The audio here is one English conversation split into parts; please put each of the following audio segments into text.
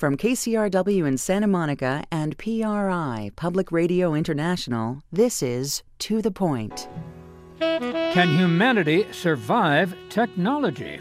From KCRW in Santa Monica and PRI, Public Radio International, this is To the Point. Can humanity survive technology?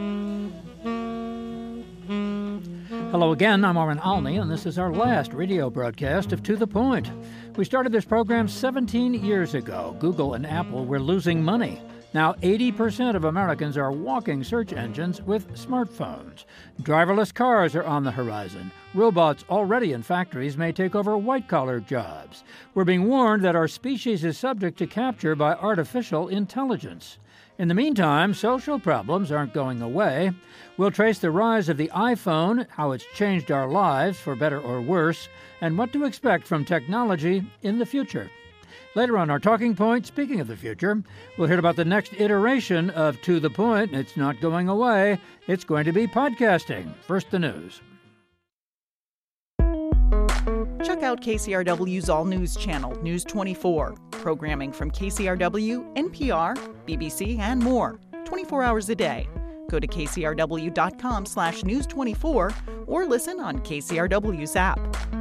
Hello again, I'm Warren Alney, and this is our last radio broadcast of To the Point. We started this program 17 years ago. Google and Apple were losing money. Now, 80% of Americans are walking search engines with smartphones. Driverless cars are on the horizon. Robots already in factories may take over white-collar jobs. We're being warned that our species is subject to capture by artificial intelligence. In the meantime, social problems aren't going away. We'll trace the rise of the iPhone, how it's changed our lives for better or worse, and what to expect from technology in the future. Later on our Talking Point, speaking of the future, we'll hear about the next iteration of To the Point. It's not going away. It's going to be podcasting. First, the news. Check out KCRW's all-news channel, News 24. Programming from KCRW, NPR, BBC, and more. 24 hours a day. Go to kcrw.com/news24 or listen on KCRW's app.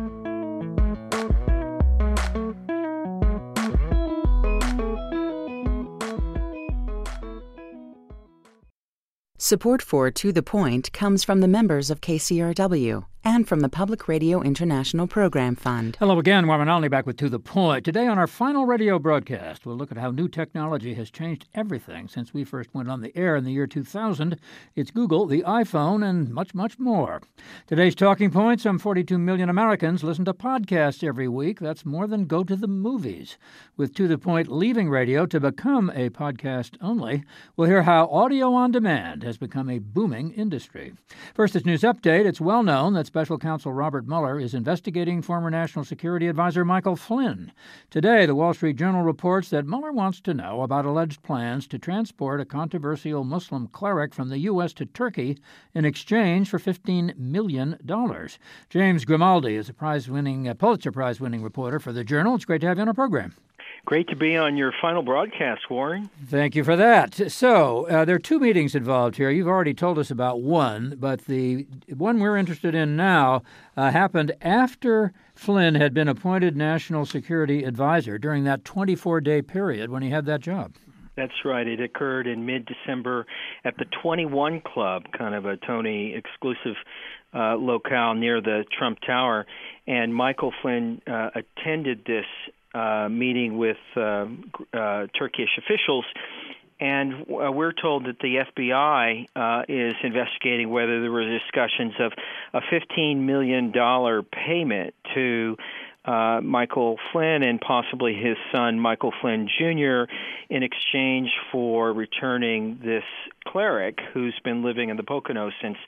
Support for To the Point comes from the members of KCRW and from the Public Radio International Program Fund. Hello again, Warren Alney back with To the Point. Today on our final radio broadcast, we'll look at how new technology has changed everything since we first went on the air in the year 2000. It's Google, the iPhone, and much, much more. Today's Talking Point, some 42 million Americans listen to podcasts every week. That's more than go to the movies. With To the Point leaving radio to become a podcast only, we'll hear how audio on demand has become a booming industry. First, this news update. It's well known that Special Counsel Robert Mueller is investigating former National Security Advisor Michael Flynn. Today, the Wall Street Journal reports that Mueller wants to know about alleged plans to transport a controversial Muslim cleric from the U.S. to Turkey in exchange for $15 million. James Grimaldi is a Pulitzer Prize-winning reporter for the Journal. It's great to have you on our program. Great to be on your final broadcast, Warren. Thank you for that. So, there are two meetings involved here. You've already told us about one, but the one we're interested in now happened after Flynn had been appointed National Security Advisor during that 24-day period when he had that job. That's right. It occurred in mid-December at the 21 Club, kind of a Tony exclusive locale near the Trump Tower. And Michael Flynn attended this meeting with Turkish officials, and we're told that the FBI is investigating whether there were discussions of a $15 million payment to Michael Flynn and possibly his son, Michael Flynn Jr., in exchange for returning this cleric who's been living in the Poconos since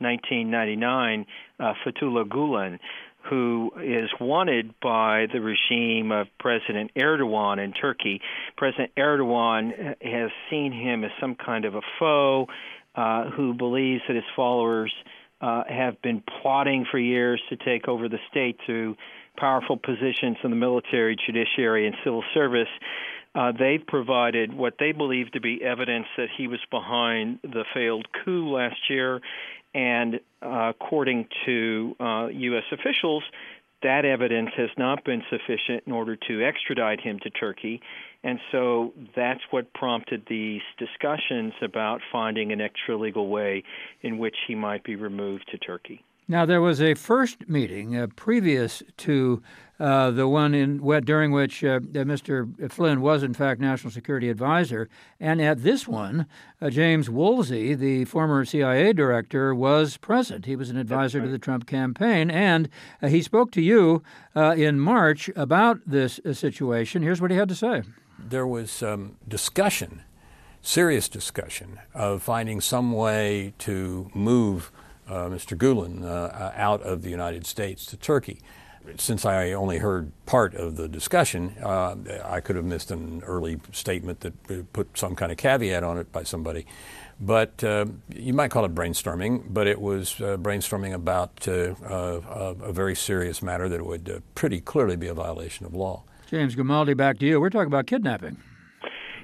1999, Fethullah Gulen, who is wanted by the regime of President Erdogan in Turkey. President Erdogan has seen him as some kind of a foe who believes that his followers have been plotting for years to take over the state through powerful positions in the military, judiciary, and civil service. They've provided what they believe to be evidence that he was behind the failed coup last year. And according to U.S. officials, that evidence has not been sufficient in order to extradite him to Turkey. And so that's what prompted these discussions about finding an extralegal way in which he might be removed to Turkey. Now, there was a first meeting previous to the one during which Mr. Flynn was, in fact, National Security Advisor. And at this one, James Woolsey, the former CIA director, was present. He was an advisor to the Trump campaign. And he spoke to you in March about this situation. Here's what he had to say. There was discussion, serious discussion, of finding some way to move Mr. Gulen out of the United States to Turkey. Since I only heard part of the discussion, I could have missed an early statement that put some kind of caveat on it by somebody. But you might call it brainstorming, but it was brainstorming about a very serious matter that would pretty clearly be a violation of law. James Grimaldi, back to you. We're talking about kidnapping.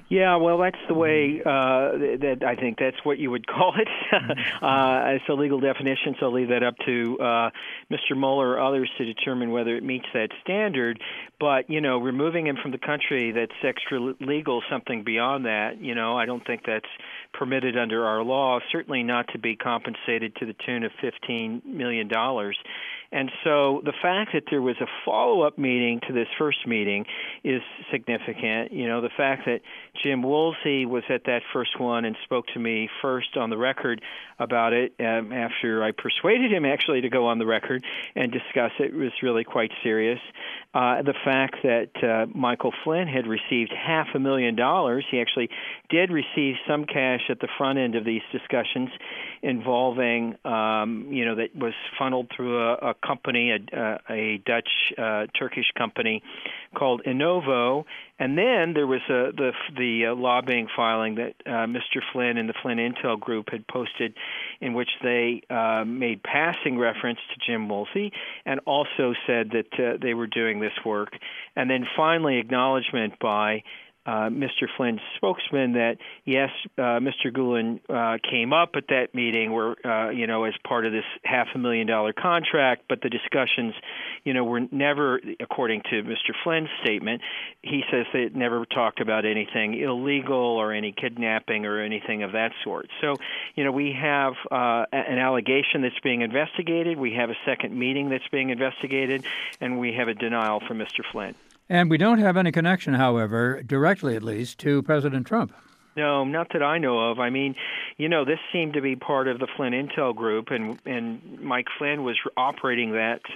Yeah, well, that's the way that I think that's what you would call it. It's a legal definition, so I'll leave that up to Mr. Mueller or others to determine whether it meets that standard. But, removing him from the country, that's extra legal, something beyond that. I don't think that's permitted under our law, certainly not to be compensated to the tune of $15 million. And so the fact that there was a follow-up meeting to this first meeting is significant. The fact that Jim Woolsey was at that first one and spoke to me first on the record about it after I persuaded him actually to go on the record and discuss it was really quite serious. The fact that Michael Flynn had received $500,000, he actually did receive some cash at the front end of these discussions involving, that was funneled through a company, a Dutch Turkish company called Innovo, and then there was the lobbying filing that Mr. Flynn and the Flynn Intel Group had posted, in which they made passing reference to Jim Woolsey and also said that they were doing this work, and then finally acknowledgement by Mr. Flynn's spokesman that, yes, Mr. Gulen came up at that meeting where, as part of this $500,000 contract, but the discussions, were never, according to Mr. Flynn's statement, he says they never talked about anything illegal or any kidnapping or anything of that sort. So, we have an allegation that's being investigated, we have a second meeting that's being investigated, and we have a denial from Mr. Flynn. And we don't have any connection, however, directly at least, to President Trump. No, not that I know of. I mean, this seemed to be part of the Flynn Intel Group, and Mike Flynn was operating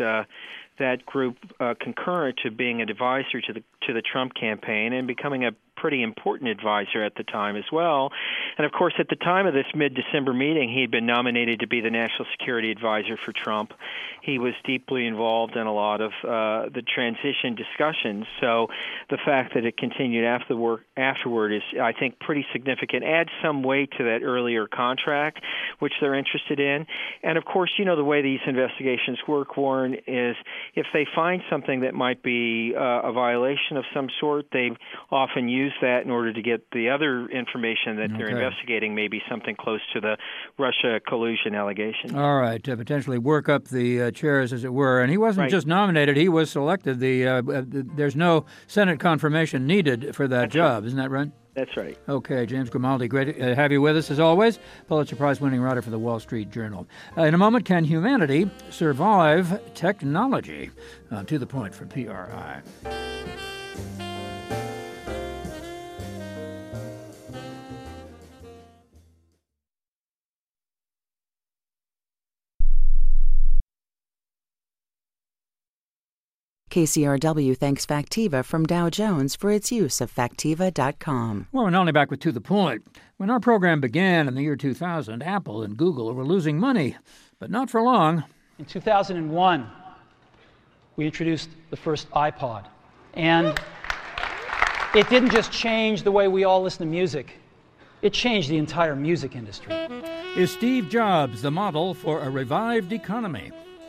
that group concurrent to being an advisor to the Trump campaign and becoming a pretty important advisor at the time as well. And, of course, at the time of this mid-December meeting, he had been nominated to be the national security advisor for Trump. He was deeply involved in a lot of the transition discussions. So the fact that it continued afterward is, I think, pretty significant. Adds some weight to that earlier contract, which they're interested in. And, of course, the way these investigations work, Warren, is if they find something that might be a violation of some sort, they often use that in order to get the other information that they're investigating, maybe something close to the Russia collusion allegation. All right, potentially work up the chairs, as it were. And he wasn't just nominated, he was selected. There's no Senate confirmation needed for that job, isn't that right? That's right. Okay, James Grimaldi, great to have you with us as always. Pulitzer Prize-winning writer for the Wall Street Journal. In a moment, can humanity survive technology? To the point from PRI. KCRW thanks Factiva from Dow Jones for its use of Factiva.com. Well, we're not only back with To the Point. When our program began in the year 2000, Apple and Google were losing money, but not for long. In 2001, we introduced the first iPod. And it didn't just change the way we all listen to music. It changed the entire music industry. Is Steve Jobs the model for a revived economy?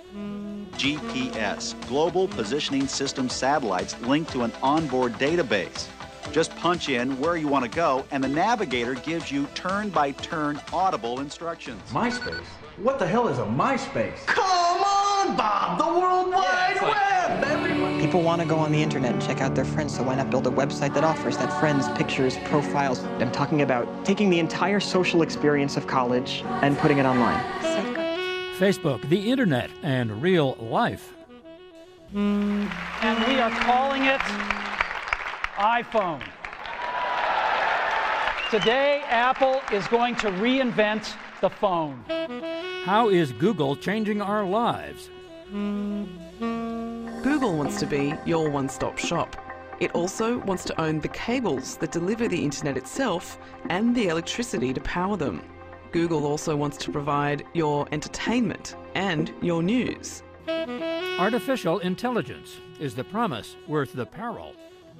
GPS, Global Positioning System satellites linked to an onboard database. Just punch in where you want to go, and the navigator gives you turn-by-turn audible instructions. MySpace? What the hell is a MySpace? Come on, Bob! The World Wide Web, everyone! People want to go on the internet and check out their friends, so why not build a website that offers that friends, pictures, profiles? I'm talking about taking the entire social experience of college and putting it online. Facebook, the internet, and real life. And we are calling it iPhone. Today, Apple is going to reinvent the phone. How is Google changing our lives? Google wants to be your one-stop shop. It also wants to own the cables that deliver the internet itself and the electricity to power them. Google also wants to provide your entertainment and your news. Artificial intelligence. Is the promise worth the peril?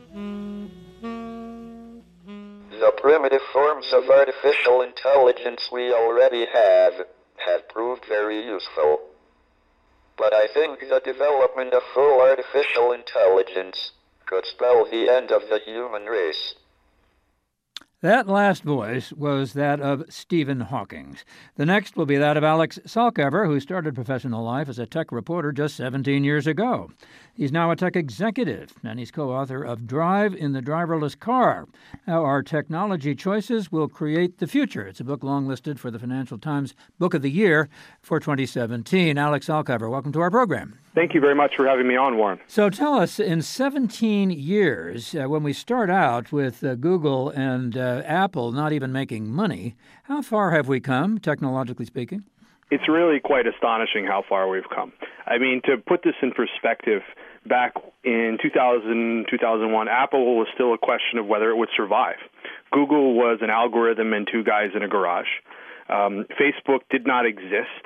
The primitive forms of artificial intelligence we already have proved very useful. But I think the development of full artificial intelligence could spell the end of the human race. That last voice was that of Stephen Hawking. The next will be that of Alex Salkever, who started professional life as a tech reporter just 17 years ago. He's now a tech executive, and he's co-author of Drive in the Driverless Car, How Our Technology Choices Will Create the Future. It's a book long-listed for the Financial Times Book of the Year for 2017. Alex Salkever, welcome to our program. Thank you very much for having me on, Warren. So tell us, in 17 years, when we start out with Google and Apple not even making money, how far have we come, technologically speaking? It's really quite astonishing how far we've come. I mean, to put this in perspective, back in 2000, 2001, Apple was still a question of whether it would survive. Google was an algorithm and two guys in a garage. Facebook did not exist.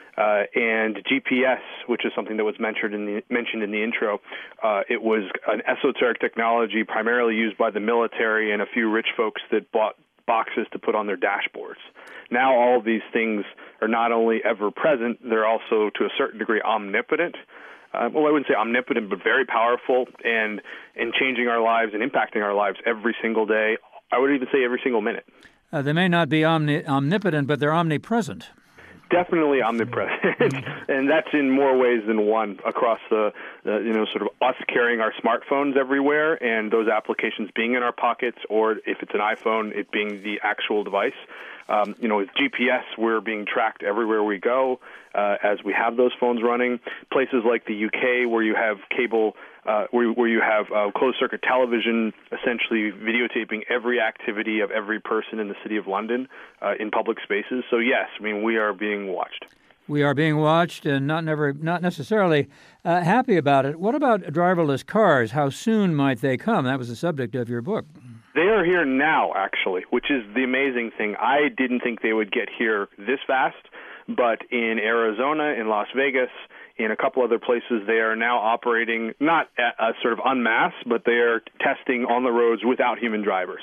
And GPS, which is something that was mentioned in the intro, it was an esoteric technology primarily used by the military and a few rich folks that bought boxes to put on their dashboards. Now all of these things are not only ever present, they're also to a certain degree omnipotent. Well, I wouldn't say omnipotent, but very powerful and changing our lives and impacting our lives every single day. I would even say every single minute. They may not be omnipotent, but they're omnipresent. Definitely omnipresent, and that's in more ways than one across the sort of us carrying our smartphones everywhere and those applications being in our pockets, or if it's an iPhone, it being the actual device. With GPS, we're being tracked everywhere we go as we have those phones running. Places like the UK where you have cable, where you have closed-circuit television essentially videotaping every activity of every person in the city of London in public spaces. So, yes, I mean, we are being watched. We are being watched and not necessarily happy about it. What about driverless cars? How soon might they come? That was the subject of your book. They are here now, actually, which is the amazing thing. I didn't think they would get here this fast, but in Arizona, in Las Vegas, in a couple other places, they are now operating not sort of en masse, but they are testing on the roads without human drivers.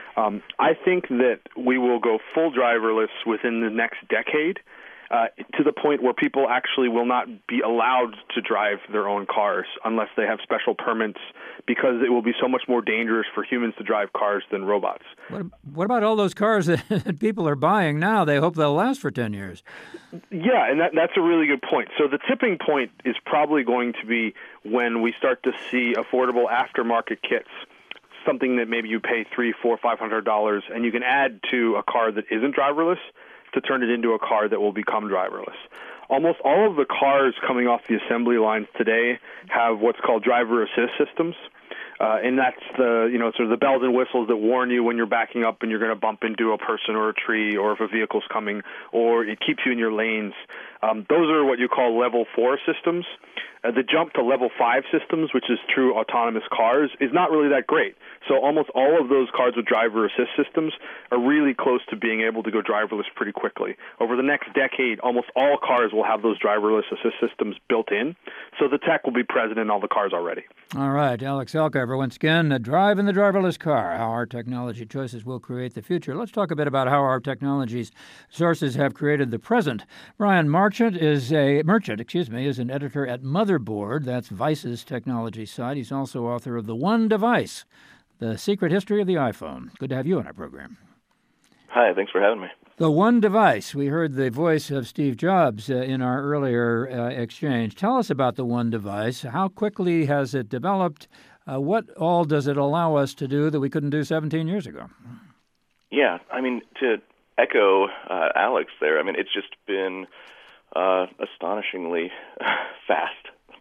I think that we will go full driverless within the next decade, to the point where people actually will not be allowed to drive their own cars unless they have special permits, because it will be so much more dangerous for humans to drive cars than robots. What about all those cars that people are buying now? They hope they'll last for 10 years. Yeah, and that's a really good point. So the tipping point is probably going to be when we start to see affordable aftermarket kits, something that maybe you pay $300, $400, $500, and you can add to a car that isn't driverless to turn it into a car that will become driverless. Almost all of the cars coming off the assembly lines today have what's called driver assist systems. And that's the, sort of the bells and whistles that warn you when you're backing up and you're going to bump into a person or a tree, or if a vehicle's coming, or it keeps you in your lanes. Those are what you call level 4 systems. The jump to level 5 systems, which is true autonomous cars, is not really that great. So almost all of those cars with driver assist systems are really close to being able to go driverless pretty quickly. Over the next decade, almost all cars will have those driverless assist systems built in. So the tech will be present in all the cars already. All right, Alex Salkever, once again, Drive in the Driverless Car, How Our Technology Choices Will Create the Future. Let's talk a bit about how our technology's sources have created the present. Brian Merchant is an editor at Motherboard, that's Vice's technology site. He's also author of The One Device, The Secret History of the iPhone. Good to have you on our program. Hi, thanks for having me. The One Device. We heard the voice of Steve Jobs in our earlier exchange. Tell us about the One Device. How quickly has it developed? What all does it allow us to do that we couldn't do 17 years ago? Yeah, I mean, to echo Alex there, I mean, it's just been astonishingly fast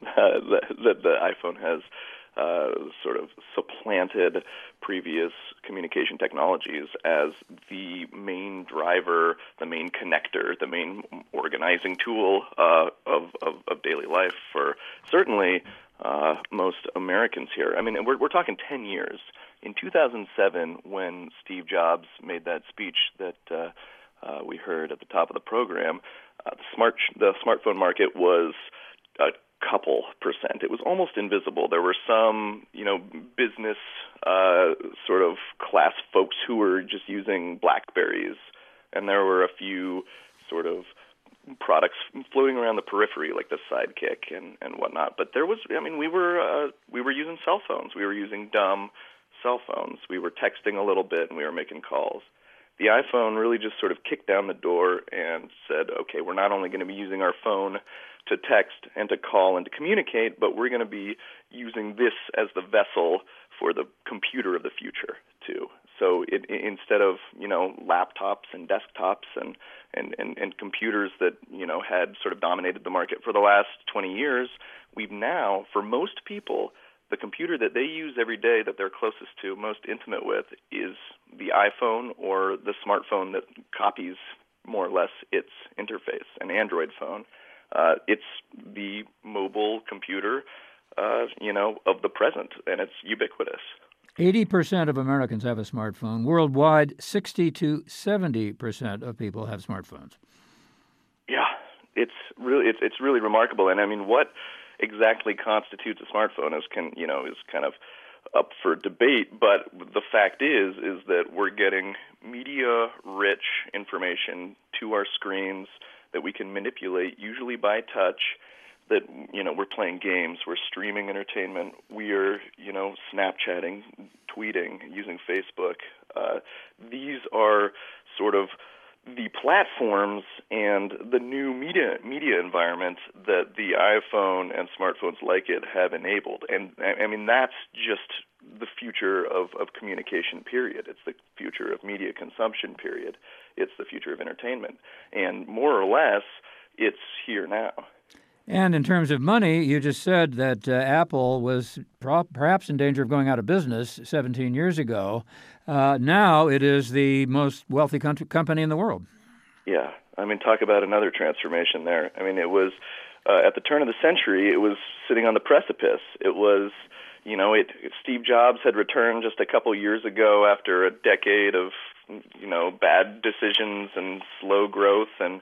that the iPhone has sort of supplanted previous communication technologies as the main driver, the main connector, the main organizing tool of daily life for certainly most Americans here. I mean, we're talking 10 years. In 2007, when Steve Jobs made that speech that we heard at the top of the program, the smartphone market was a couple percent. It was almost invisible. There were some, business sort of class folks who were just using BlackBerries, and there were a few sort of products floating around the periphery like the Sidekick and whatnot. But there was, we were using cell phones. We were using dumb cell phones. We were texting a little bit and we were making calls. The iPhone really just sort of kicked down the door and said, okay, we're not only going to be using our phone to text and to call and to communicate, but we're going to be using this as the vessel for the computer of the future too. So instead of, laptops and desktops and computers that, had sort of dominated the market for the last 20 years, we've now, for most people, the computer that they use every day that they're closest to, most intimate with, is the iPhone or the smartphone that copies more or less its interface, an Android phone. It's the mobile computer, of the present, and it's ubiquitous. 80% of Americans have a smartphone. Worldwide, 60 to 70% of people have smartphones. Yeah, it's really remarkable. And I mean, what exactly constitutes a smartphone is kind of up for debate. But the fact is that we're getting media-rich information to our screens that we can manipulate, usually by touch. That, we're playing games, we're streaming entertainment, we are, Snapchatting, tweeting, using Facebook. These are sort of the platforms and the new media environment that the iPhone and smartphones like it have enabled. And, I mean, that's just the future of communication, period. It's the future of media consumption, period. It's the future of entertainment. And more or less, it's here now. And in terms of money, you just said that Apple was perhaps in danger of going out of business 17 years ago. Now it is the most wealthy company in the world. Yeah. I mean, talk about another transformation there. I mean, it was at the turn of the century, it was sitting on the precipice. It was, Steve Jobs had returned just a couple years ago after a decade of, bad decisions and slow growth, and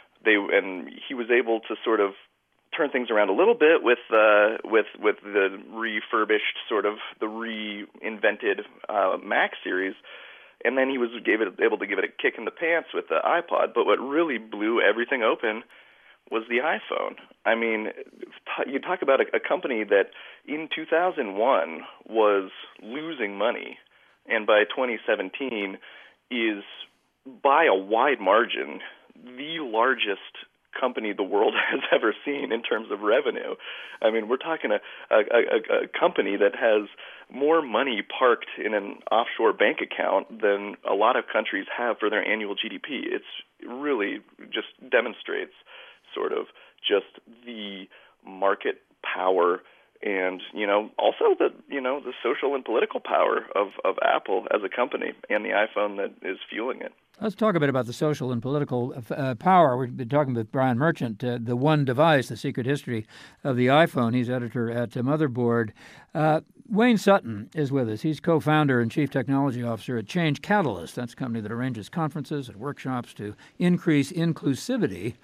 he was able to sort of turn things around a little bit with the refurbished, sort of the reinvented Mac series, and then he was able to give it a kick in the pants with the iPod. But what really blew everything open was the iPhone. I mean, you talk about a company that in 2001 was losing money, and by 2017 is, by a wide margin, the largest company the world has ever seen in terms of revenue. I mean, we're talking a company that has more money parked in an offshore bank account than a lot of countries have for their annual GDP. It's really just demonstrates sort of just the market power and, also the social and political power of Apple as a company and the iPhone that is fueling it. Let's talk a bit about the social and political power. We've been talking with Brian Merchant, The One Device, The Secret History of the iPhone. He's editor at Motherboard. Wayne Sutton is with us. He's co-founder and chief technology officer at Change Catalyst. That's a company that arranges conferences and workshops to increase inclusivity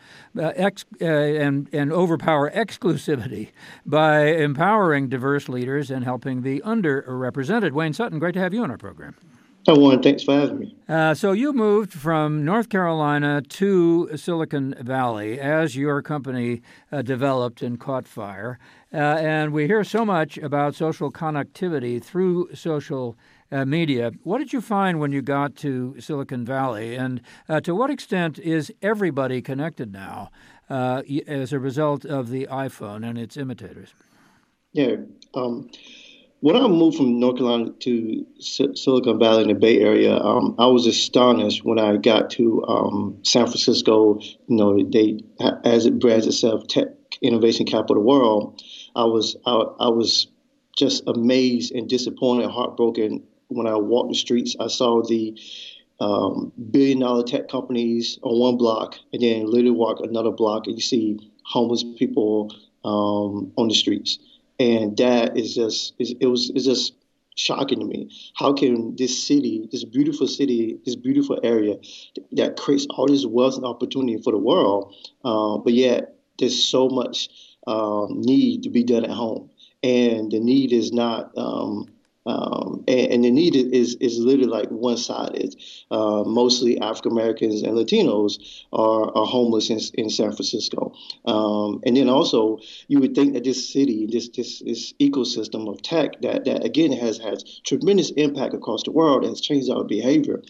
and overpower exclusivity by empowering diverse leaders and helping the underrepresented. Wayne Sutton, great to have you on our program. Hi, Warren. Thanks for having me. So you moved from North Carolina to Silicon Valley as your company developed and caught fire. And we hear so much about social connectivity through social media. What did you find when you got to Silicon Valley? And to what extent is everybody connected now as a result of the iPhone and its imitators? Yeah. When I moved from North Carolina to Silicon Valley in the Bay Area, I was astonished when I got to San Francisco. They, as it brands itself, tech innovation capital of the world. I was just amazed and disappointed, heartbroken when I walked the streets. I saw the billion-dollar tech companies on one block, and then literally walk another block, and you see homeless people on the streets. And that is just, it was just shocking to me. How can this city, this beautiful area that creates all this wealth and opportunity for the world, but yet there's so much need to be done at home. And the need is not And the need is literally like one-sided. Mostly African Americans and Latinos are homeless in San Francisco. And then also, you would think that this city, this ecosystem of tech that again has tremendous impact across the world, has changed our behavior.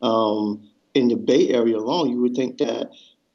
In the Bay Area alone, you would think that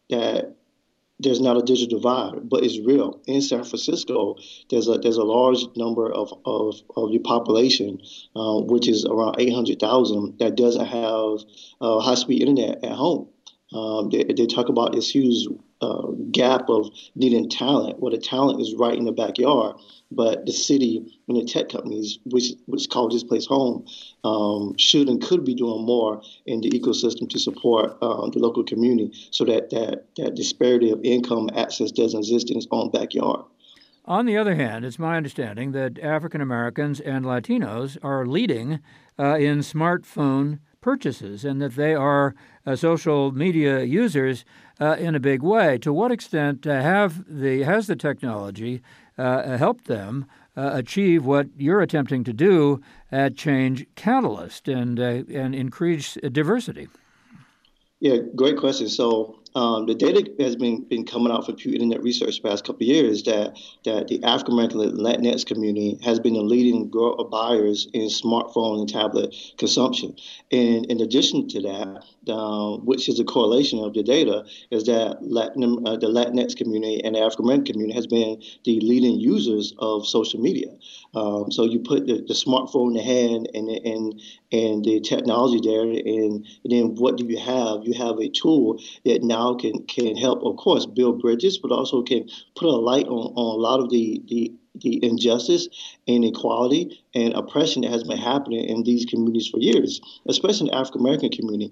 there's not a digital divide, but it's real. In San Francisco, there's a large number of the population, which is around 800,000, that doesn't have high-speed internet at home. They talk about this huge gap of needing talent. Well, the talent is right in the backyard, but the city and the tech companies, which call this place home, should and could be doing more in the ecosystem to support the local community, so that disparity of income access doesn't exist in its own backyard. On the other hand, it's my understanding that African Americans and Latinos are leading in smartphone purchases, and that they are social media users in a big way. To what extent has the technology helped them achieve what you're attempting to do at Change Catalyst and increase diversity? Yeah, great question. So the data has been coming out from Pew Internet Research the past couple of years that the African American Latinx community has been the leading buyers in smartphone and tablet consumption. And in addition to that, which is a correlation of the data, is that the Latinx community and the African American community has been the leading users of social media. So you put the smartphone in the hand and the technology there, and then what do you have? You have a tool that now can help, of course, build bridges, but also can put a light on a lot of the injustice, inequality, and oppression that has been happening in these communities for years, especially in the African American community.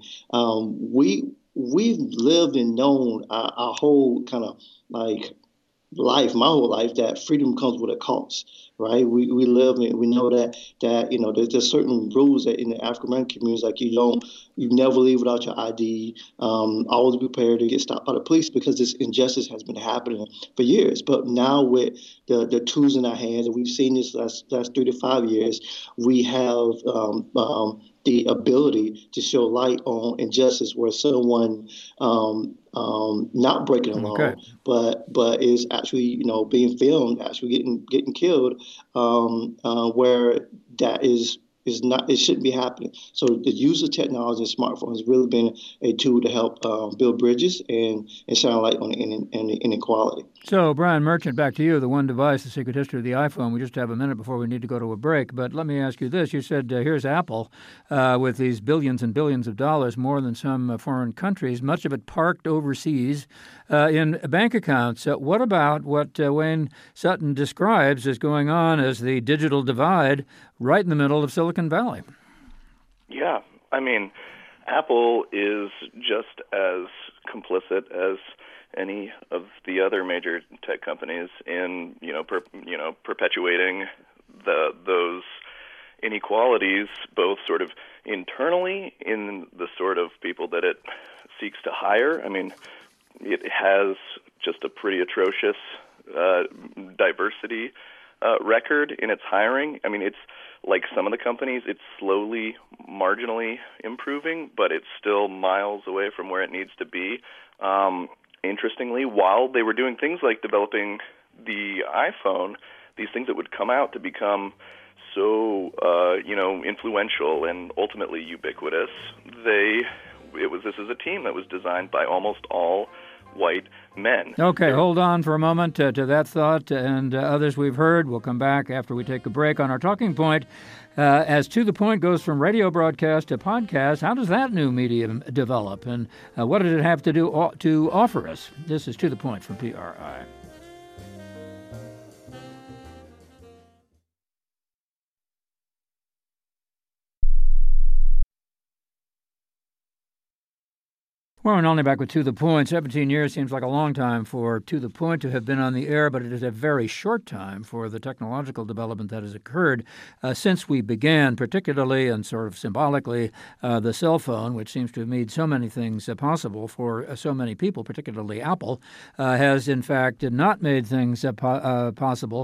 We've lived and known our whole kind of like life, my whole life, that freedom comes with a cost, right? We live and we know that there's certain rules that in the African American communities, like you never leave without your ID, always be prepared to get stopped by the police, because this injustice has been happening for years. But now with the tools in our hands, and we've seen this last 3 to 5 years, we have the ability to show light on injustice where someone not breaking the law, but is actually being filmed, actually getting killed, where that is not, it shouldn't be happening. So the use of technology and smartphones has really been a tool to help build bridges and shine a light on the inequality. So, Brian Merchant, back to you, the one device, the secret history of the iPhone. We just have a minute before we need to go to a break, but let me ask you this. You said here's Apple with these billions and billions of dollars, more than some foreign countries, much of it parked overseas in bank accounts. What about what Wayne Sutton describes as going on as the digital divide right in the middle of Silicon Valley? Yeah, I mean, Apple is just as complicit as any of the other major tech companies in perpetuating those inequalities, both sort of internally in the sort of people that it seeks to hire. I mean, it has just a pretty atrocious diversity record in its hiring. I mean, it's like some of the companies, it's slowly, marginally improving, but it's still miles away from where it needs to be. Interestingly, while they were doing things like developing the iPhone, these things that would come out to become so influential and ultimately ubiquitous, this is a team that was designed by almost all white men. Okay, hold on for a moment to that thought and others we've heard. We'll come back after we take a break on our talking point. As To the Point goes from radio broadcast to podcast, how does that new medium develop, and what did it have to do to offer us? This is To the Point from PRI. Well, we're only back with To the Point. 17 years seems like a long time for To the Point to have been on the air, but it is a very short time for the technological development that has occurred since we began, particularly and sort of symbolically, the cell phone, which seems to have made so many things possible for so many people, particularly Apple, has in fact not made things possible.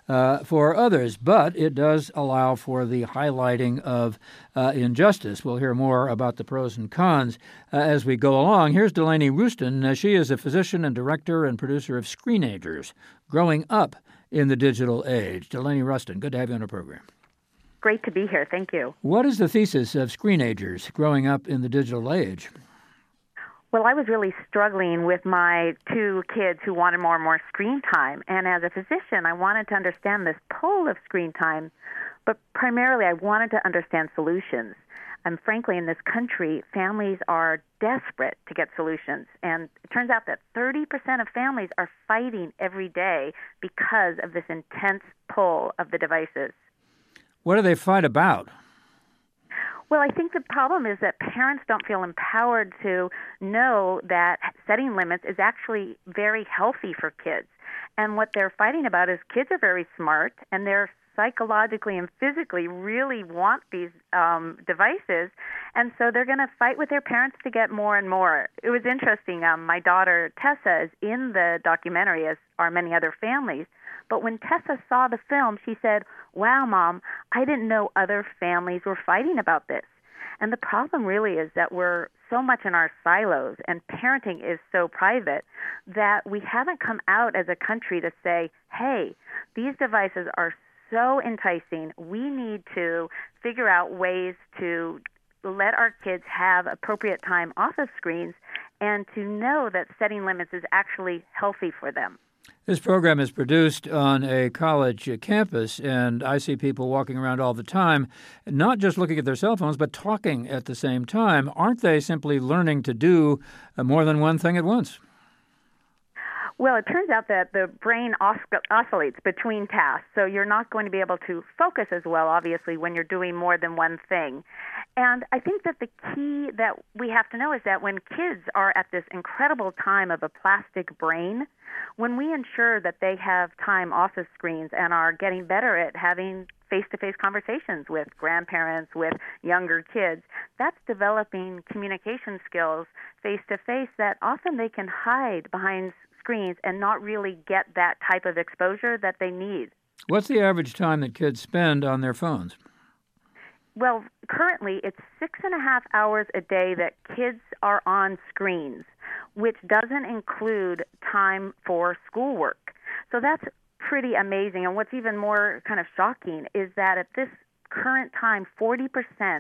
for others. But it does allow for the highlighting of injustice. We'll hear more about the pros and cons as we go along. Here's Delaney Roustan. She is a physician and director and producer of Screenagers, Growing Up in the Digital Age. Delaney Roustan, good to have you on the program. Great to be here. Thank you. What is the thesis of Screenagers, Growing Up in the Digital Age? Well, I was really struggling with my two kids who wanted more and more screen time. And as a physician, I wanted to understand this pull of screen time, but primarily I wanted to understand solutions. And frankly, in this country, families are desperate to get solutions. And it turns out that 30% of families are fighting every day because of this intense pull of the devices. What do they fight about? Well, I think the problem is that parents don't feel empowered to know that setting limits is actually very healthy for kids. And what they're fighting about is kids are very smart, and they're psychologically and physically really want these devices, and so they're going to fight with their parents to get more and more. It was interesting. My daughter, Tessa, is in the documentary, as are many other families. But when Tessa saw the film, she said, "Wow, Mom, I didn't know other families were fighting about this." And the problem really is that we're so much in our silos, and parenting is so private that we haven't come out as a country to say, hey, these devices are so enticing. We need to figure out ways to let our kids have appropriate time off of screens and to know that setting limits is actually healthy for them. This program is produced on a college campus, and I see people walking around all the time, not just looking at their cell phones, but talking at the same time. Aren't they simply learning to do more than one thing at once? Well, it turns out that the brain oscillates between tasks, so you're not going to be able to focus as well, obviously, when you're doing more than one thing. And I think that the key that we have to know is that when kids are at this incredible time of a plastic brain, when we ensure that they have time off of screens and are getting better at having face-to-face conversations with grandparents, with younger kids, that's developing communication skills face-to-face that often they can hide behind screens and not really get that type of exposure that they need. What's the average time that kids spend on their phones? Well, currently it's 6.5 hours a day that kids are on screens, which doesn't include time for schoolwork. So that's pretty amazing. And what's even more kind of shocking is that at this current time, 40%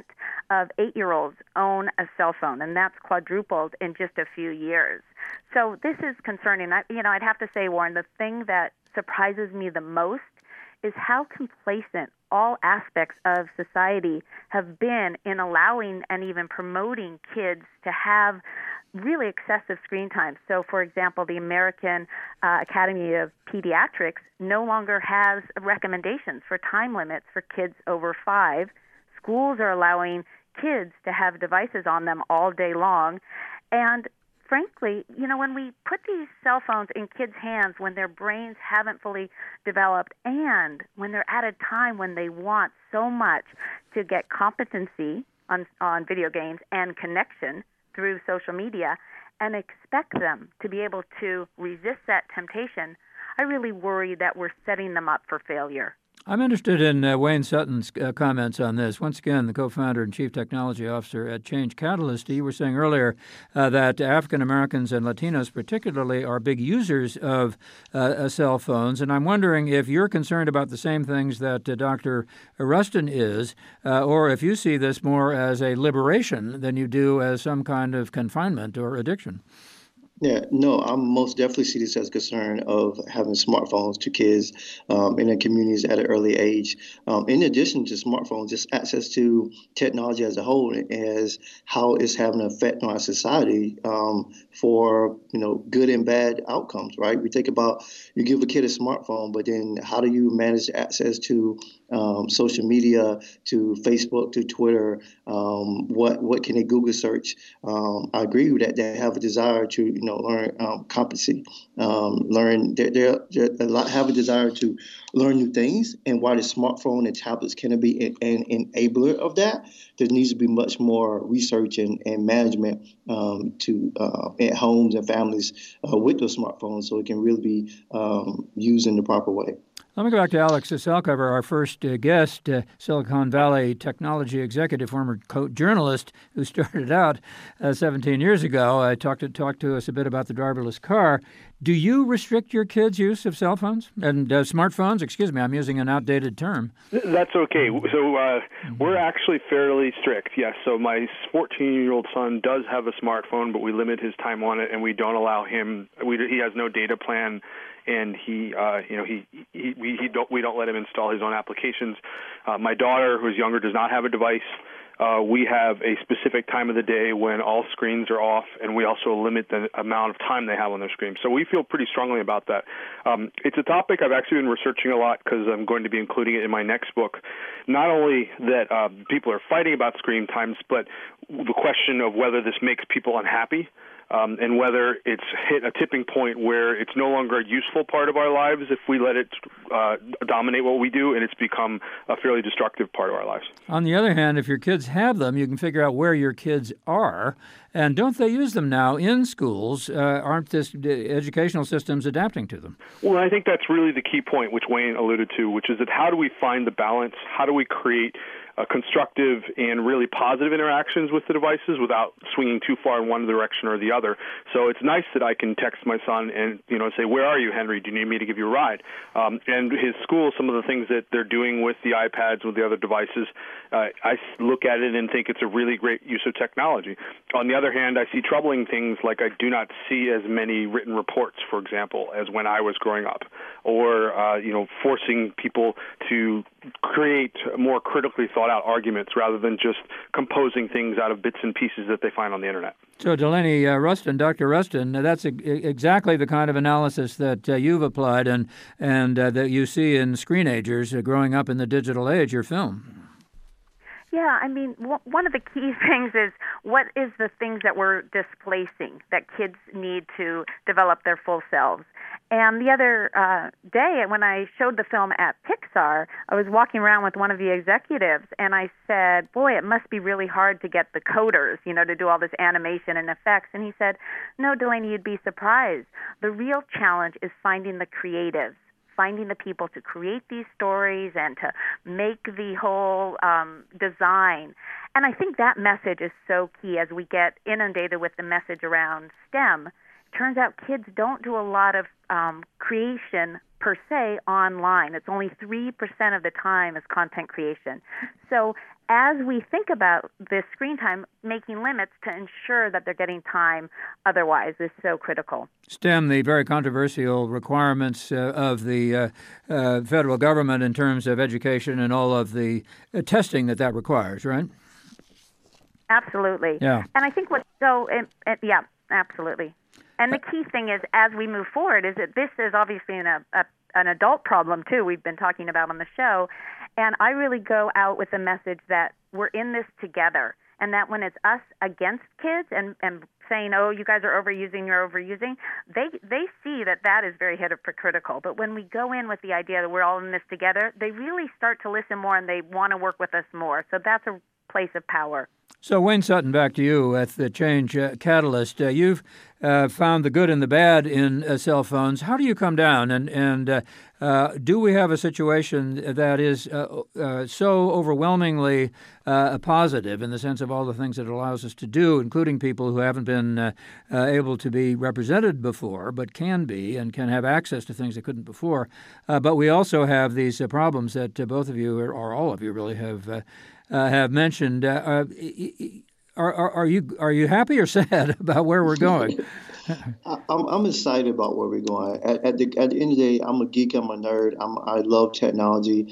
of 8-year-olds own a cell phone, and that's quadrupled in just a few years. So this is concerning. I'd have to say, Warren, the thing that surprises me the most is how complacent all aspects of society have been in allowing and even promoting kids to have really excessive screen time. So, for example, the American Academy of Pediatrics no longer has recommendations for time limits for kids over 5. Schools are allowing kids to have devices on them all day long. And frankly, when we put these cell phones in kids' hands when their brains haven't fully developed and when they're at a time when they want so much to get competency on video games and connection through social media and expect them to be able to resist that temptation, I really worry that we're setting them up for failure. I'm interested in Wayne Sutton's comments on this. Once again, the co-founder and chief technology officer at Change Catalyst. You were saying earlier that African Americans and Latinos particularly are big users of cell phones, and I'm wondering if you're concerned about the same things that Dr. Roustan is, or if you see this more as a liberation than you do as some kind of confinement or addiction. Yeah, no, I most definitely see this as a concern of having smartphones to kids in their communities at an early age. In addition to smartphones, just access to technology as a whole as how it's having an effect on our society for, good and bad outcomes, right? We think about you give a kid a smartphone, but then how do you manage access to social media, to Facebook, to Twitter? What can they Google search? I agree with that. They have a desire to, learn competency, have a desire to learn new things. And while the smartphone and tablets can be an enabler of that, there needs to be much more research and management at homes and families with those smartphones so it can really be used in the proper way. Let me go back to Alex Salkover, our first guest, Silicon Valley technology executive, former journalist who started out 17 years ago. Talked to us a bit about the driverless car. Do you restrict your kids' use of cell phones and smartphones? Excuse me, I'm using an outdated term. That's okay. So we're actually fairly strict, yes. So my 14-year-old son does have a smartphone, but we limit his time on it, and we don't allow him. He has no data plan, and we don't let him install his own applications. My daughter, who's younger, does not have a device. We have a specific time of the day when all screens are off, and we also limit the amount of time they have on their screen. So we feel pretty strongly about that. It's a topic I've actually been researching a lot because I'm going to be including it in my next book. Not only that people are fighting about screen times, but the question of whether this makes people unhappy. And whether it's hit a tipping point where it's no longer a useful part of our lives if we let it dominate what we do, and it's become a fairly destructive part of our lives. On the other hand, if your kids have them, you can figure out where your kids are, and don't they use them now in schools? Aren't the educational systems adapting to them? Well, I think that's really the key point, which Wayne alluded to, which is that how do we find the balance? How do we create constructive and really positive interactions with the devices without swinging too far in one direction or the other? So it's nice that I can text my son and say, "Where are you, Henry? Do you need me to give you a ride?" And his school, some of the things that they're doing with the iPads, with the other devices, I look at it and think it's a really great use of technology. On the other hand, I see troubling things like I do not see as many written reports, for example, as when I was growing up, or forcing people to create more critically thought out arguments rather than just composing things out of bits and pieces that they find on the internet. So, Delaney Rustin, Dr. Rustin, that's exactly the kind of analysis that you've applied and that you see in screenagers growing up in the digital age, your film. Yeah, I mean, one of the key things is what is the things that we're displacing that kids need to develop their full selves. And the other day when I showed the film at Pixar, I was walking around with one of the executives, and I said, boy, it must be really hard to get the coders, to do all this animation and effects. And he said, no, Delaney, you'd be surprised. The real challenge is finding the creatives, finding the people to create these stories and to make the whole design. And I think that message is so key as we get inundated with the message around STEM. Turns out kids don't do a lot of creation per se online. It's only 3% of the time is content creation. So as we think about this screen time, making limits to ensure that they're getting time otherwise is so critical. STEM, the very controversial requirements of the federal government in terms of education and all of the testing that requires, right? Absolutely. Yeah. And I think yeah, absolutely. And the key thing is, as we move forward, is that this is obviously an adult problem, too, we've been talking about on the show. And I really go out with the message that we're in this together, and that when it's us against kids and saying, oh, you guys are you're overusing, they see that is very hypocritical. But when we go in with the idea that we're all in this together, they really start to listen more and they want to work with us more. So that's a place of power. So, Wayne Sutton, back to you at the Change Catalyst. You've found the good and the bad in cell phones. How do you come down? And do we have a situation that is so overwhelmingly positive in the sense of all the things that it allows us to do, including people who haven't been able to be represented before, but can be and can have access to things they couldn't before? But we also have these problems that both of you, or all of you really, have mentioned. Are you happy or sad about where we're going? I'm excited about where we're going. At the end of the day, I'm a geek. I'm a nerd. I love technology.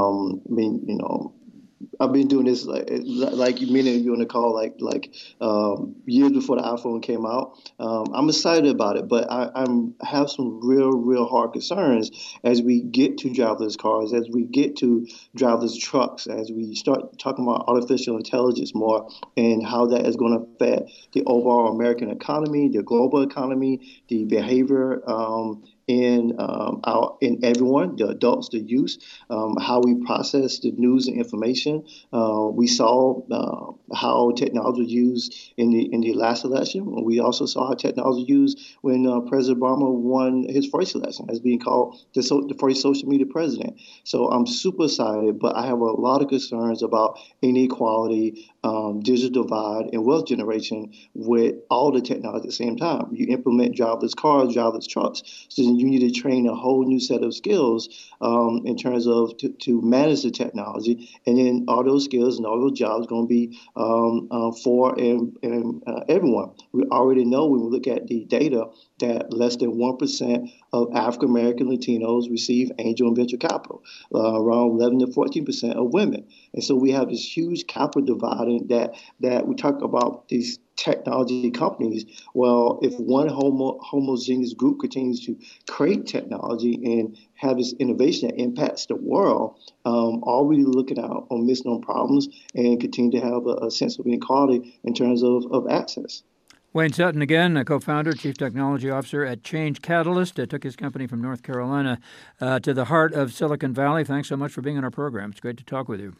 I've been doing this like many of you on the call, like years before the iPhone came out. I'm excited about it, but I have some real hard concerns as we get to driverless cars, as we get to driverless trucks, as we start talking about artificial intelligence more, and how that is going to affect the overall American economy, the global economy, the behavior in everyone, the adults, the youth, how we process the news and information. We saw how technology was used in the last election. We also saw how technology was used when President Obama won his first election, as being called the first social media president. So I'm super excited, but I have a lot of concerns about inequality, digital divide, and wealth generation with all the technology at the same time. You implement driverless cars, driverless trucks, so then you need to train a whole new set of skills in terms of to manage the technology, and then all those skills and all those jobs are going to be for everyone. We already know when we look at the data that less than 1% of African American Latinos receive angel and venture capital, around 11 to 14% of women. And so we have this huge capital divide that we talk about these technology companies. Well, if one homogeneous group continues to create technology and have this innovation that impacts the world, are we looking out on missing on problems and continue to have a sense of inequality in terms of access? Wayne Sutton again, a co-founder, chief technology officer at Change Catalyst, took his company from North Carolina to the heart of Silicon Valley. Thanks so much for being on our program. It's great to talk with you.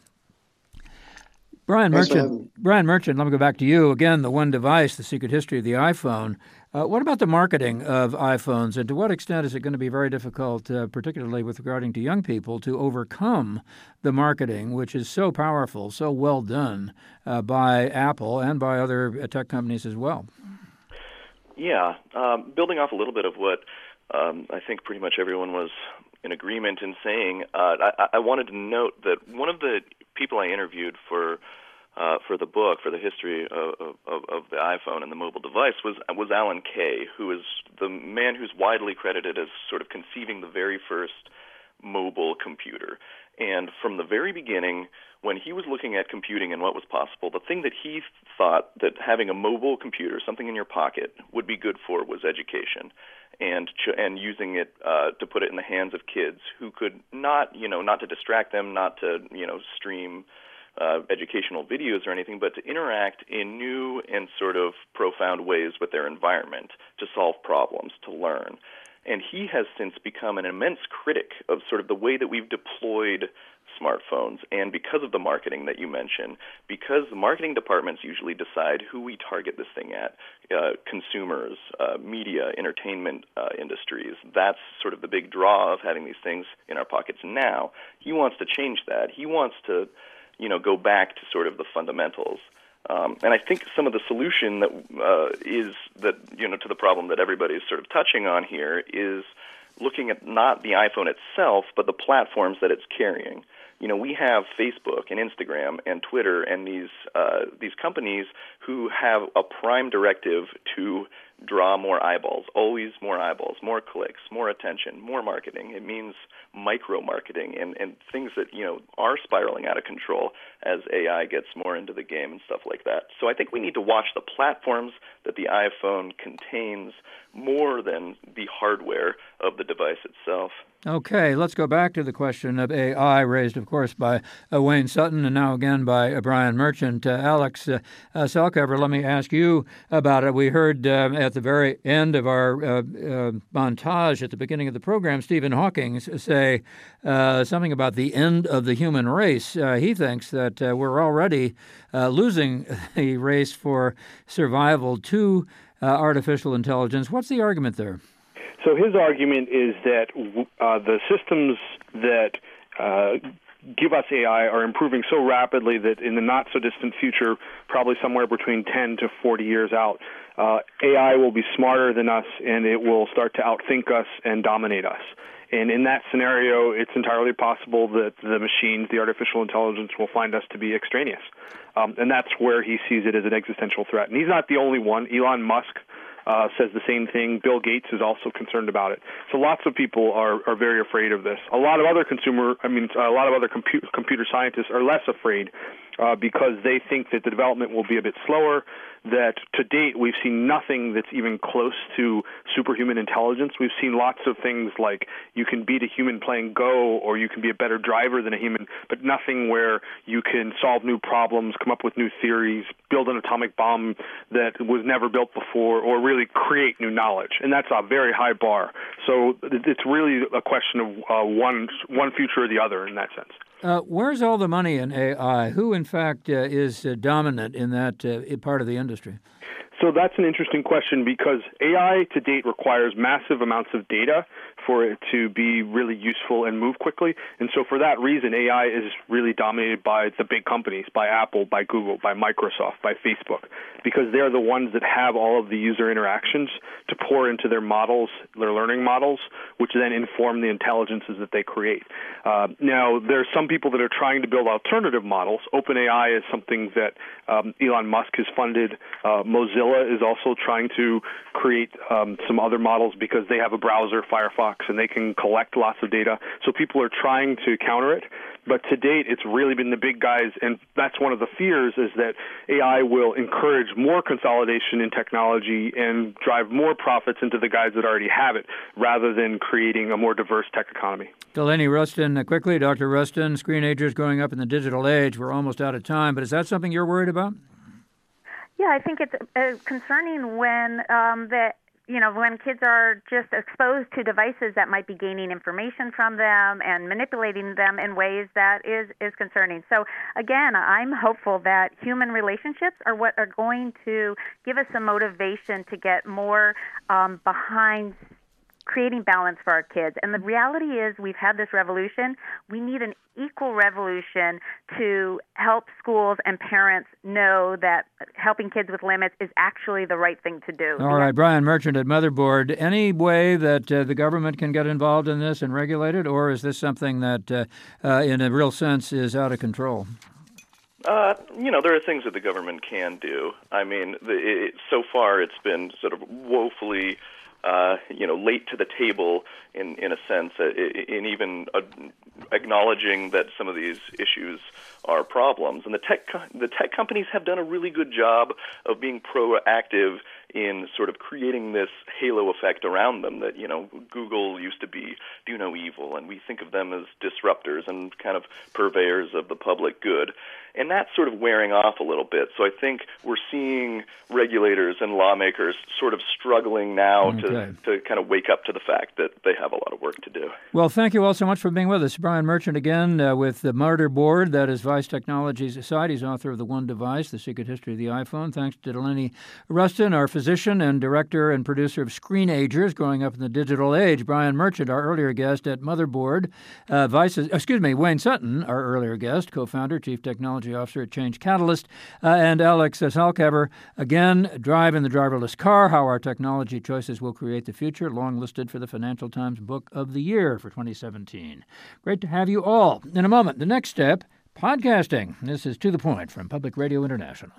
Brian Merchant, let me go back to you. Again, the one device, the secret history of the iPhone. What about the marketing of iPhones, and to what extent is it going to be very difficult, particularly with regarding to young people, to overcome the marketing, which is so powerful, so well done by Apple and by other tech companies as well? Yeah, building off a little bit of what I think pretty much everyone was in agreement in saying, I wanted to note that one of the people I interviewed for the book, for the history of the iPhone and the mobile device, was Alan Kay, who is the man who's widely credited as sort of conceiving the very first mobile computer. And from the very beginning, when he was looking at computing and what was possible, the thing that he thought that having a mobile computer, something in your pocket, would be good for was education, and using it to put it in the hands of kids who could not to distract them, not to stream educational videos or anything, but to interact in new and sort of profound ways with their environment, to solve problems, to learn. And he has since become an immense critic of sort of the way that we've deployed smartphones. And because of the marketing that you mentioned, because the marketing departments usually decide who we target this thing at, consumers, media, entertainment industries, that's sort of the big draw of having these things in our pockets now. He wants to change that. He wants to go back to sort of the fundamentals. And I think some of the solution that to the problem that everybody's sort of touching on here is looking at not the iPhone itself, but the platforms that it's carrying. We have Facebook and Instagram and Twitter and these companies who have a prime directive to draw more eyeballs, always more eyeballs, more clicks, more attention, more marketing. It means micro-marketing and things that, are spiraling out of control as AI gets more into the game and stuff like that. So I think we need to watch the platforms that the iPhone contains more than the hardware of the device itself. Okay, let's go back to the question of AI, raised, of course, by Wayne Sutton and now again by Brian Merchant. Alex Selkover, let me ask you about it. We heard at the very end of our montage at the beginning of the program, Stephen Hawking say something about the end of the human race. He thinks that we're already losing the race for survival to artificial intelligence. What's the argument there? So his argument is that the systems that give us AI are improving so rapidly that in the not-so-distant future, probably somewhere between 10 to 40 years out, AI will be smarter than us, and it will start to outthink us and dominate us. And in that scenario, it's entirely possible that the machines, the artificial intelligence, will find us to be extraneous. And that's where he sees it as an existential threat. And he's not the only one. Elon Musk says the same thing. Bill Gates is also concerned about it. So lots of people are very afraid of this. A lot of other computer scientists are less afraid. because they think that the development will be a bit slower, that to date we've seen nothing that's even close to superhuman intelligence. We've seen lots of things like you can beat a human playing Go, or you can be a better driver than a human, but nothing where you can solve new problems, come up with new theories, build an atomic bomb that was never built before, or really create new knowledge. And that's a very high bar. So it's really a question of one future or the other in that sense. Where's all the money in AI? Who, in fact, is dominant in that part of the industry? So that's an interesting question, because AI to date requires massive amounts of data for it to be really useful and move quickly. And so for that reason, AI is really dominated by the big companies, by Apple, by Google, by Microsoft, by Facebook, because they're the ones that have all of the user interactions to pour into their models, their learning models, which then inform the intelligences that they create. Now, there are some people that are trying to build alternative models. OpenAI is something that Elon Musk has funded. Mozilla is also trying to create some other models because they have a browser, Firefox, and they can collect lots of data. So people are trying to counter it. But to date, it's really been the big guys, and that's one of the fears, is that AI will encourage more consolidation in technology and drive more profits into the guys that already have it, rather than creating a more diverse tech economy. Delaney Rustin, quickly, Dr. Rustin, screenagers growing up in the digital age. We're almost out of time, but is that something you're worried about? Yeah, I think it's concerning when when kids are just exposed to devices that might be gaining information from them and manipulating them in ways that is concerning. So again, I'm hopeful that human relationships are what are going to give us some motivation to get more behind creating balance for our kids. And the reality is we've had this revolution. We need an equal revolution to help schools and parents know that helping kids with limits is actually the right thing to do. All right, Brian Merchant at Motherboard. Any way that the government can get involved in this and regulate it, or is this something that, in a real sense, is out of control? There are things that the government can do. I mean, so far it's been sort of woefully late to the table in a sense, in even acknowledging that some of these issues are problems. And the tech companies have done a really good job of being proactive in sort of creating this halo effect around them that, Google used to be do no evil, and we think of them as disruptors and kind of purveyors of the public good. And that's sort of wearing off a little bit. So I think we're seeing regulators and lawmakers sort of struggling now to kind of wake up to the fact that they have a lot of work to do. Well, thank you all so much for being with us. Brian Merchant again with the Motherboard, that is Vice Technology Society's author of The One Device, The Secret History of the iPhone. Thanks to Delaney Rustin, our physician and director and producer of Screenagers, Growing Up in the Digital Age. Brian Merchant, our earlier guest at Motherboard. Wayne Sutton, our earlier guest, co-founder, Chief Technology Officer at Change Catalyst, and Alex Salkever, again, Drive in the Driverless Car, How Our Technology Choices Will Create the Future, long listed for the Financial Times Book of the Year for 2017. Great to have you all. In a moment, the next step, podcasting. This is To the Point from Public Radio International.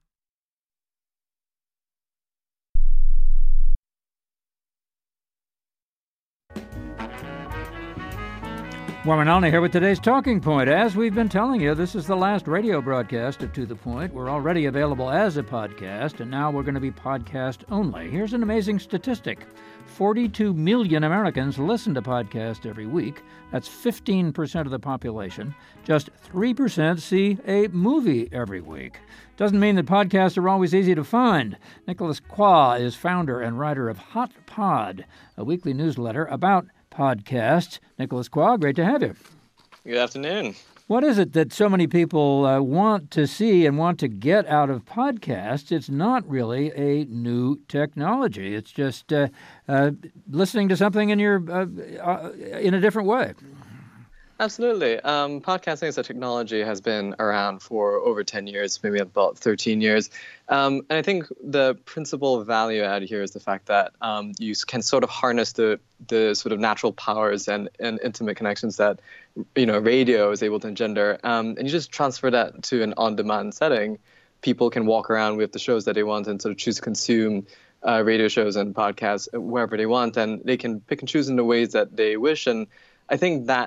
Warren Alney here with today's Talking Point. As we've been telling you, this is the last radio broadcast of To the Point. We're already available as a podcast, and now we're going to be podcast only. Here's an amazing statistic. 42 million Americans listen to podcasts every week. That's 15% of the population. Just 3% see a movie every week. Doesn't mean that podcasts are always easy to find. Nicholas Quah is founder and writer of Hot Pod, a weekly newsletter about podcasts. Nicholas Quah, great to have you. Good afternoon. What is it that so many people want to see and want to get out of podcasts? It's not really a new technology. It's just listening to something in a different way. Absolutely. Podcasting as a technology has been around for over 10 years, maybe about 13 years. And I think the principal value add here is the fact that you can sort of harness the sort of natural powers and intimate connections that, radio is able to engender. And you just transfer that to an on-demand setting. People can walk around with the shows that they want and sort of choose to consume radio shows and podcasts wherever they want. And they can pick and choose in the ways that they wish. And I think that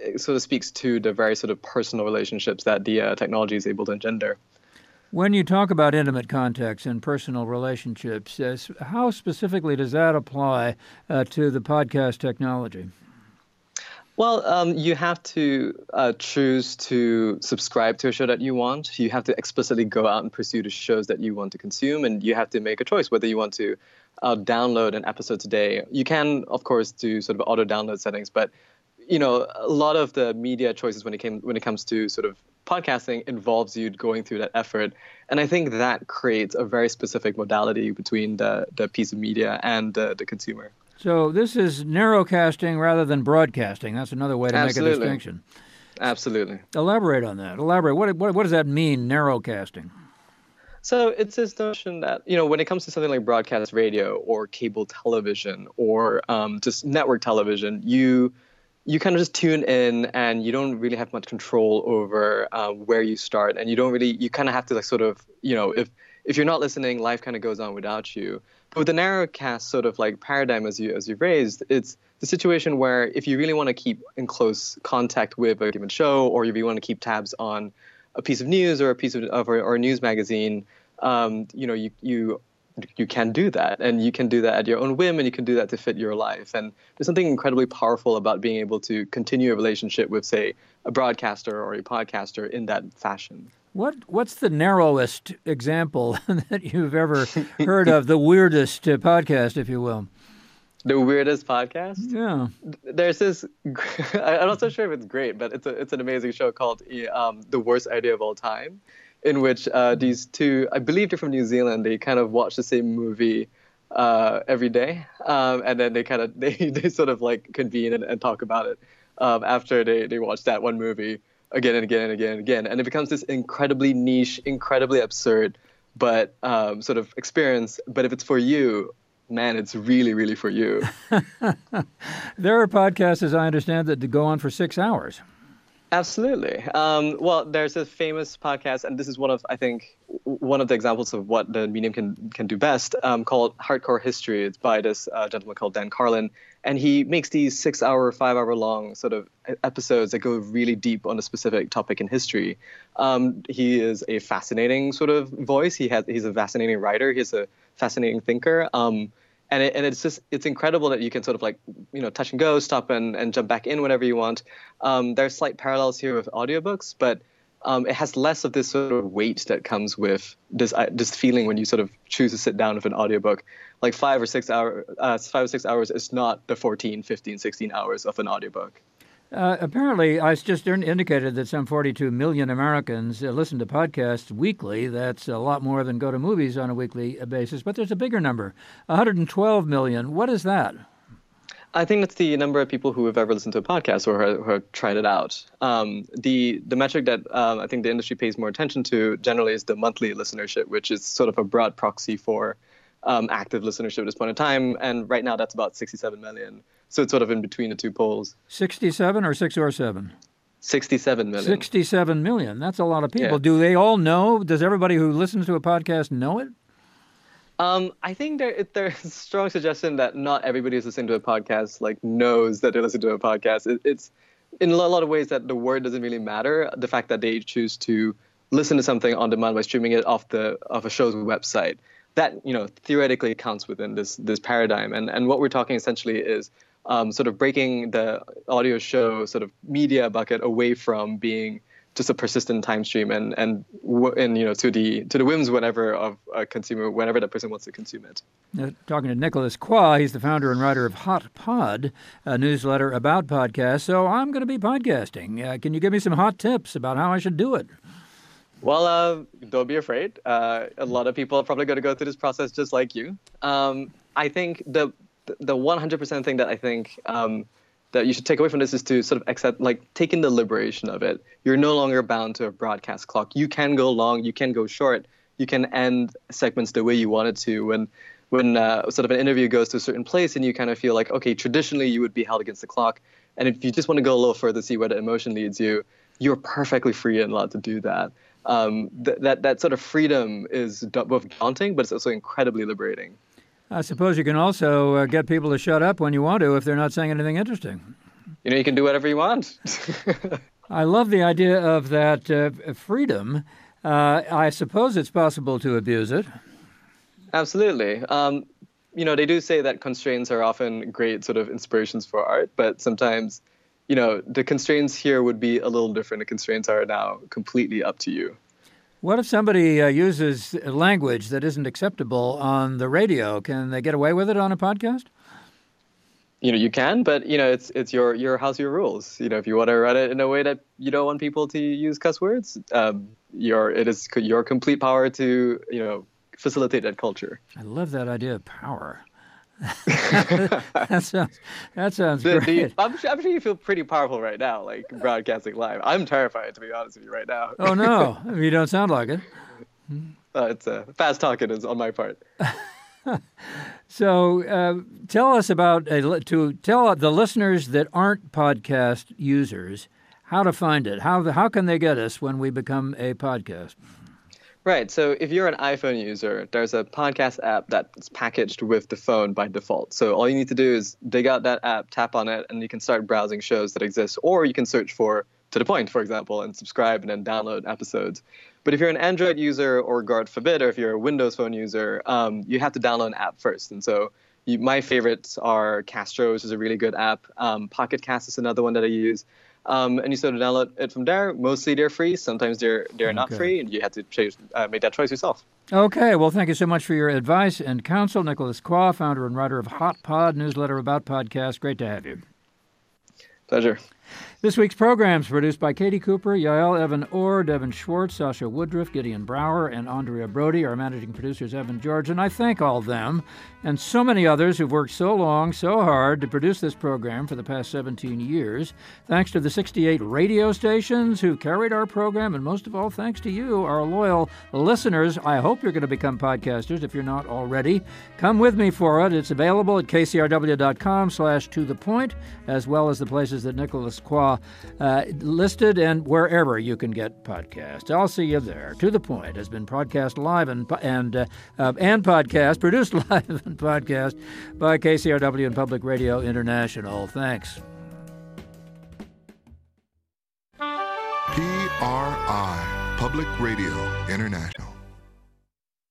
sort of speaks to the very sort of personal relationships that the technology is able to engender. When you talk about intimate context and personal relationships, how specifically does that apply to the podcast technology? Well, you have to choose to subscribe to a show that you want. You have to explicitly go out and pursue the shows that you want to consume, and you have to make a choice whether you want to download an episode today. You can, of course, do sort of auto-download settings, but a lot of the media choices when it comes to sort of podcasting involves you going through that effort. And I think that creates a very specific modality between the piece of media and the consumer. So this is narrowcasting rather than broadcasting. That's another way to Absolutely. make a distinction. Absolutely. Elaborate on that. What does that mean, narrowcasting? So it's this notion that, when it comes to something like broadcast radio or cable television or just network television, you kind of just tune in and you don't really have much control over where you start. And you kind of have to if you're not listening, life kind of goes on without you. But with the narrowcast sort of like paradigm as you raised, it's the situation where if you really want to keep in close contact with a given show, or if you want to keep tabs on a piece of news or a piece of or a news magazine, you can do that, and you can do that at your own whim, and you can do that to fit your life. And there's something incredibly powerful about being able to continue a relationship with, say, a broadcaster or a podcaster in that fashion. What's the narrowest example that you've ever heard of, the weirdest podcast, if you will? The weirdest podcast? Yeah. There's this, I'm not so sure if it's great, but it's an amazing show called The Worst Idea of All Time, in which these two, I believe they're from New Zealand, they kind of watch the same movie every day, and then they sort of like convene and talk about it after they watch that one movie again and again and again and again. And it becomes this incredibly niche, incredibly absurd, but sort of experience. But if it's for you, man, it's really, really for you. There are podcasts, as I understand, that go on for 6 hours. Absolutely. Well, there's a famous podcast, and this is one of the examples of what the medium can do best, called Hardcore History. It's by this gentleman called Dan Carlin, and he makes these 6 hour, 5 hour long sort of episodes that go really deep on a specific topic in history. He is a fascinating sort of voice. He's a fascinating writer. He's a fascinating thinker. And it's incredible that you can sort of like, touch and go, stop and jump back in whenever you want. There's slight parallels here with audiobooks, but it has less of this sort of weight that comes with this feeling when you sort of choose to sit down with an audiobook. Like 5 or 6 hours is not the 14, 15, 16 hours of an audiobook. Apparently, I just indicated that some 42 million Americans listen to podcasts weekly. That's a lot more than go to movies on a weekly basis. But there's a bigger number, 112 million. What is that? I think that's the number of people who have ever listened to a podcast or who have tried it out. The metric that I think the industry pays more attention to generally is the monthly listenership, which is sort of a broad proxy for active listenership at this point in time. And right now that's about 67 million. So it's sort of in between the two poles. 67 or 6 or 7? 67 million. 67 million. That's a lot of people. Yeah. Do they all know? Does everybody who listens to a podcast know it? I think there's a strong suggestion that not everybody who's listening to a podcast knows that they listen to a podcast. It's in a lot of ways that the word doesn't really matter. The fact that they choose to listen to something on demand by streaming it off a show's website, that theoretically counts within this paradigm. And what we're talking essentially is sort of breaking the audio show sort of media bucket away from being just a persistent time stream and to the whims whenever of a consumer, whenever that person wants to consume it. Talking to Nicholas Quah, he's the founder and writer of Hot Pod, a newsletter about podcasts. So I'm going to be podcasting. Can you give me some hot tips about how I should do it? Well, don't be afraid. A lot of people are probably going to go through this process just like you. I think the 100% thing that I think that you should take away from this is to sort of accept, take in the liberation of it. You're no longer bound to a broadcast clock. You can go long, you can go short, you can end segments the way you want it to. When sort of an interview goes to a certain place and you kind of feel like, okay, traditionally you would be held against the clock. And if you just want to go a little further, see where the emotion leads you, you're perfectly free and allowed to do that. That sort of freedom is both daunting, but it's also incredibly liberating. I suppose you can also get people to shut up when you want to if they're not saying anything interesting. you can do whatever you want. I love the idea of that freedom. I suppose it's possible to abuse it. Absolutely. They do say that constraints are often great sort of inspirations for art, but sometimes, the constraints here would be a little different. The constraints are now completely up to you. What if somebody uses language that isn't acceptable on the radio? Can they get away with it on a podcast? You can, but it's your house, your rules. If you want to run it in a way that you don't want people to use cuss words, it is your complete power to facilitate that culture. I love that idea of power. that sounds great. I'm sure you feel pretty powerful right now, like broadcasting live. I'm terrified, to be honest with you, right now. Oh no, you don't sound like it. It's fast talking is on my part. So tell us about tell the listeners that aren't podcast users how to find it. How can they get us when we become a podcast? Right. So if you're an iPhone user, there's a podcast app that's packaged with the phone by default. So all you need to do is dig out that app, tap on it, and you can start browsing shows that exist. Or you can search for To The Point, for example, and subscribe and then download episodes. But if you're an Android user, or God forbid, or if you're a Windows Phone user, you have to download an app first. And so my favorites are Castro, which is a really good app. Pocket Cast is another one that I use. And you sort of download it from there. Mostly they're free. Sometimes they're not free, and you have to make that choice yourself. Okay. Well, thank you so much for your advice and counsel. Nicholas Quah, founder and writer of Hot Pod, newsletter about podcasts. Great to have you. Pleasure. This week's program is produced by Katie Cooper, Yael Evan Orr, Devin Schwartz, Sasha Woodruff, Gideon Brower, and Andrea Brody. Our managing producers, Evan George, and I thank all of them and so many others who've worked so long, so hard to produce this program for the past 17 years. Thanks to the 68 radio stations who carried our program, and most of all, thanks to you, our loyal listeners. I hope you're going to become podcasters if you're not already. Come with me for it. It's available at kcrw.com/tothepoint, as well as the places that Nicholas Quah listed and wherever you can get podcasts. I'll see you there. To The Point has been broadcast live and podcast, produced live and podcast by KCRW and Public Radio International. Thanks. PRI, Public Radio International.